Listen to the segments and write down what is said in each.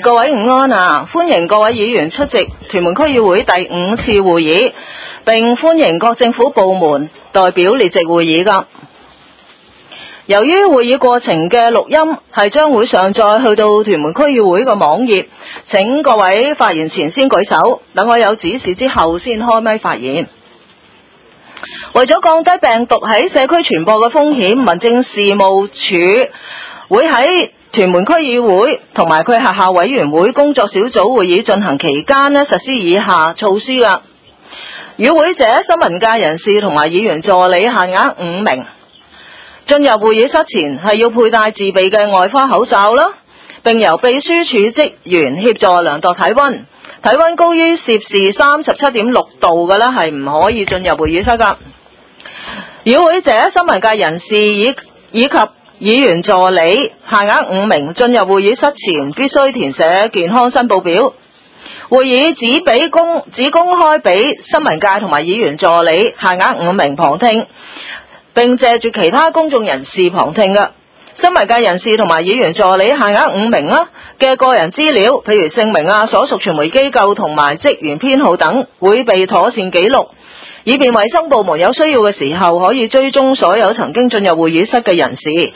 各位午安啊！歡迎各位議員出席屯門區議會第5次會議，並歡迎各政府部門代表列席會議㗎。由於會議過程嘅錄音係將會上載去到屯門區議會嘅網頁，請各位發言前先舉手，等我有指示之後先開咪發言。為咗降低病毒喺社區傳播嘅風險，民政事務處會喺屯門區議會同埋佢轄下委員會工作小組會議進行期間實施以下措施㗎。與會者、新聞界人士同埋議員助理限額5名。進入會議室前係要佩戴自備嘅外科口罩啦，並由秘書處職員協助量度體溫。體溫高於攝氏37.6度嘅呢係唔可以進入會議室㗎。與會者、新聞界人士以及議員助理限額5名，進入會議室前必須填寫健康申報表。會議只公開俾新聞界同埋議員助理限額5名旁聽，並借住其他公眾人士旁聽嘅。新聞界人士同埋議員助理限額5名嘅個人資料，譬如姓名所屬傳媒機構同埋職員編號等，會被妥善記錄，以便衛生部門有需要嘅時候可以追蹤所有曾經進入會議室嘅人士。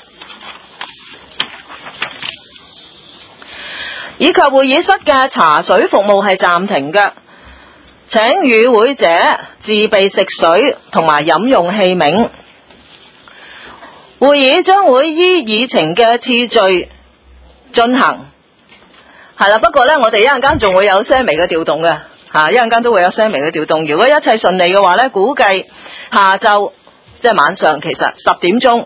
以及會議室嘅茶水服務係暫停嘅，請與會者自備食水同埋飲用器皿。會議將會依議程嘅次序進行，係啦。不過呢，我哋一陣間仲會有些微嘅調動嘅，一陣間都會有些微嘅調動。如果一切順利嘅話呢，估計下晝即係晚上，其實10點鐘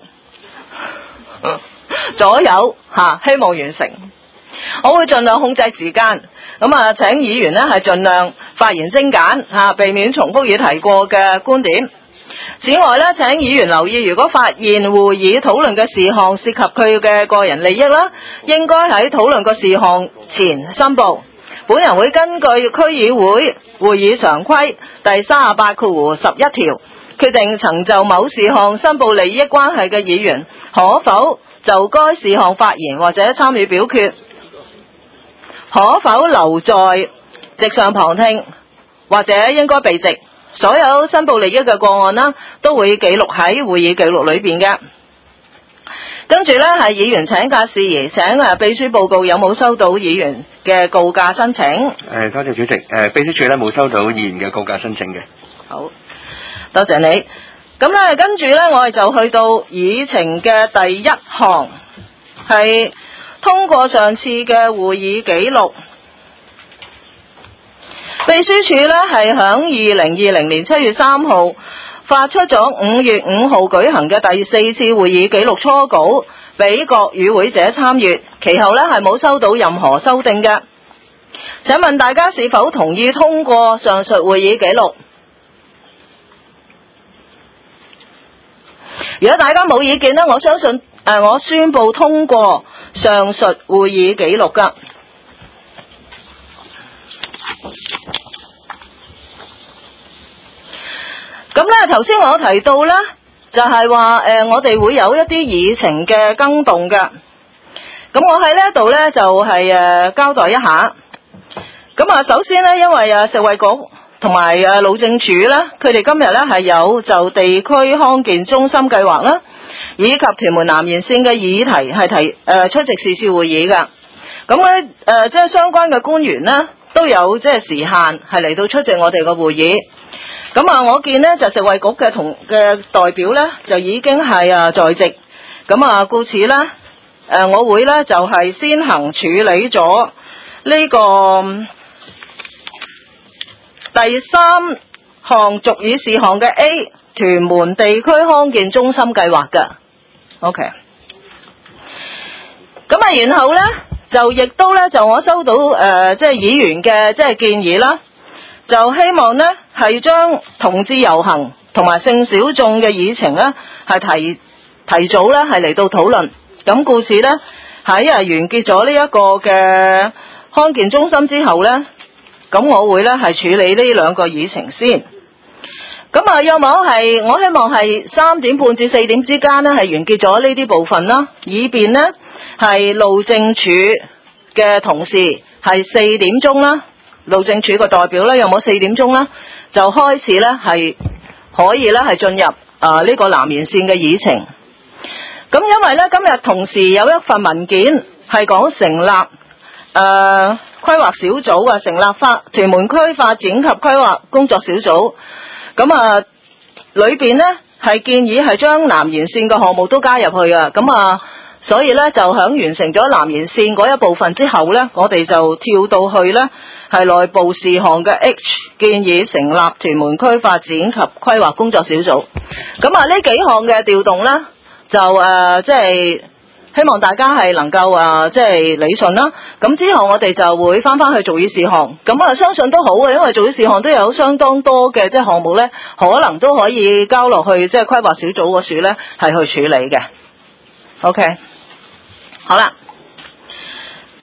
左右希望完成。我會盡量控制時間，請議員呢係盡量發言精簡，避免重複已提過嘅觀點。此外呢，請議員留意，如果發現會議討論嘅事項涉及佢嘅個人利益啦，應該喺討論個事項前申報。本人會根據區議會會議常規第38/11條，決定曾就某事項申報利益關係嘅議員可否就該事項發言或者參與表決，可否留在席上旁聽，或者應該避席。所有申報利益嘅個案都會記錄喺會議記錄裏邊嘅。跟住呢係議員請假事宜，請秘書報告有冇收到議員嘅告假申請。 多謝主席。秘書處呢冇收到議員嘅告假申請嘅。好， 多謝你。咁呢跟住呢我哋就去到議程嘅第一項，係通過上次嘅會議記錄。秘書處呢係響2020年7月3號發出咗5月5號舉行嘅第4次會議記錄初稿俾各與會者參閱，其後呢係冇收到任何修訂嘅。請問大家是否同意通過上述會議記錄？如果大家冇意見呢，我相信我宣布通過上述會議記錄㗎。咁呢頭先我提到呢，就係話我哋會有一啲議程嘅更動嘅。咁我喺呢度呢，就係交代一下。咁首先呢，因為食衛局同埋路政署呢，佢哋今日呢係有就地區康健中心計劃啦，以及屯門南延線嘅議題係出席視事會議㗎。咁呢即係相關嘅官員呢，都有即係時限係嚟到出席我哋嘅會議。咁我見呢就食衛局嘅代表呢，就已經係在席。咁故此呢，我會呢就係先行處理咗呢個第3項續議事項嘅 A 屯門地區康健中心計劃㗎。OK。咁然後呢，就亦都呢，就我收到即係議員嘅即係建議啦。就希望呢係將同志遊行同埋性小眾嘅議程呢係提早呢係嚟到討論。咁故此呢，喺完結咗呢一個嘅康健中心之後呢，咁我會呢係處理呢兩個議程先。咁有冇係我希望係3點半至4點之間呢係完結咗呢啲部分啦，以便呢係路政署嘅同事係4點鐘啦，路政署個代表咧有冇4點鐘啦，就開始咧係可以咧係進入呢個南延線嘅議程。咁因為咧今日同時有一份文件係講成立規劃小組啊，成立屯門區發展及規劃工作小組。咁裏邊呢係建議係將南延線嘅項目都加入去啊。咁所以呢，就響完成咗南延線嗰一部分之後呢，我哋就跳到去呢係內部事項嘅 H， 建議成立屯門區發展及規劃工作小組。咁呢幾項嘅調動呢，就即係希望大家係能夠即係理順啦。咁之後我哋就會翻去做議事項。咁相信都好嘅，因為做議事項都有相當多嘅即係項目呢，可能都可以交落去即係規劃小組嗰處呢係去處理嘅。OK， 好啦。